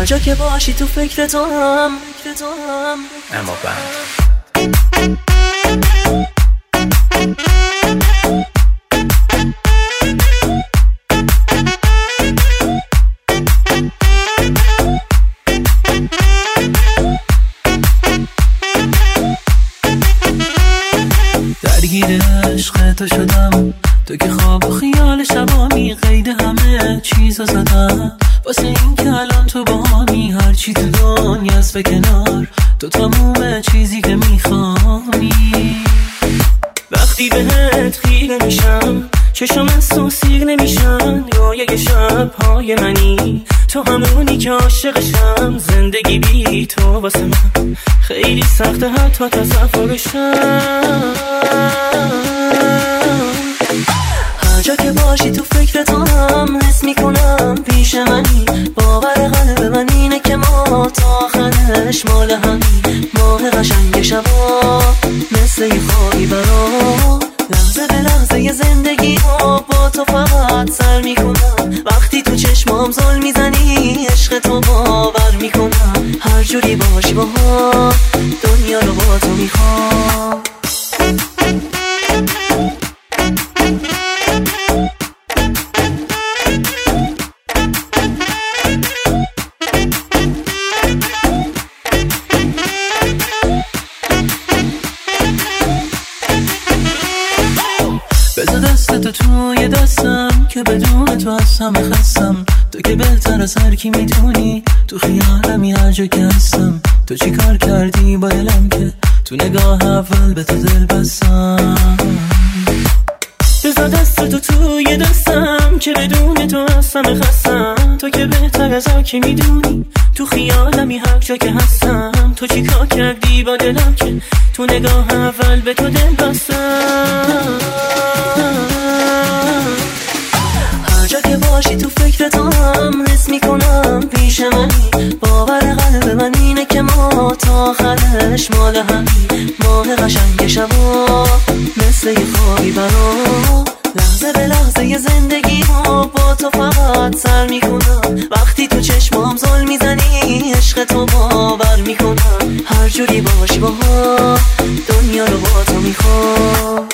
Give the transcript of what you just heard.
هر جا که باشی تو فکر تو هم اما بند درگیر عشق تو شدم، تو که خواب و خیال شبامی قید همه چیزا زدم، واسه این که الان تو باهامی، هرچی تو دنیاست به کنار، تو تموم چیزی که میخوامی. وقتی بهت خیره میشم چشم از تو سیر نمیشن، رویای شبهای منی تو همونی که عاشقشم، زندگی بی تو واسه من خیلی سخته حتی تصورشم. هر جا که باشی تو فکر تو هم حس میکنم پیش منی، باور قلب من اینه که ما تا آخرش مال همین، ماه قشنگ شبا مثل یه خوابی برام، لحظه به لحظه زندگی ها با تو فقط سر میکنم، وقتی تو چشمام زل میزنی عشق تو باور میکنم، هر جوری باشی با دنیا رو با تو میخوام. بذار دستتو توی دستم که بدون تو از همه خستم، تو که بهتر از هر کی میدونی، تو خیالمی هر جا که هستم، تو چی کار کردی با دلم که تو نگاه اول به تو دل بستم. بذار دستتو توی دستم که بدون تو از همه خستم، تو که بهتر از هر کی میدونی، تو خیالمی هر جا که هستم، تو چی کار کردی با دلم که تو نگاه اول به تو دل بستم. هر جا که باشی تو فکر تو هم حس میکنم پیش منی، باور قلب من اینه که ما تا آخرش مال همین، ماه قشنگ شبا مثل یه خوابی برام، لحظه به لحظه زندگی ها با تو فقط سر میکنم، وقتی تو چشمام زل میزنی عشق تو باور میکنم، هر جوری باشی با دنیا رو با تو میخوام.